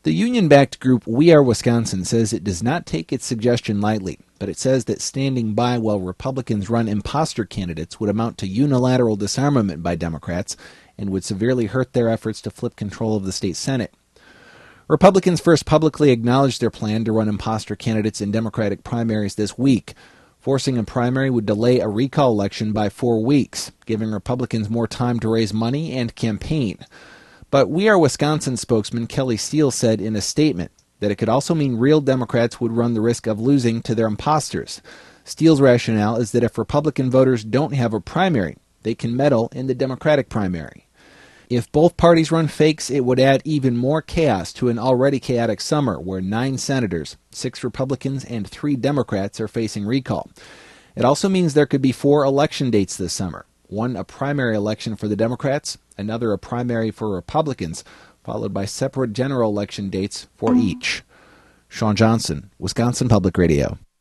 The union-backed group We Are Wisconsin says it does not take its suggestion lightly, but it says that standing by while Republicans run imposter candidates would amount to unilateral disarmament by Democrats and would severely hurt their efforts to flip control of the state Senate. Republicans first publicly acknowledged their plan to run imposter candidates in Democratic primaries this week. Forcing a primary would delay a recall election by 4 weeks, giving Republicans more time to raise money and campaign. But We Are Wisconsin spokesman Kelly Steele said in a statement that it could also mean real Democrats would run the risk of losing to their imposters. Steele's rationale is that if Republican voters don't have a primary, they can meddle in the Democratic primary. If both parties run fakes, it would add even more chaos to an already chaotic summer where 9 senators, 6 Republicans, and 3 Democrats are facing recall. It also means there could be 4 election dates this summer. One a primary election for the Democrats, another a primary for Republicans, followed by separate general election dates for each. Sean Johnson, Wisconsin Public Radio.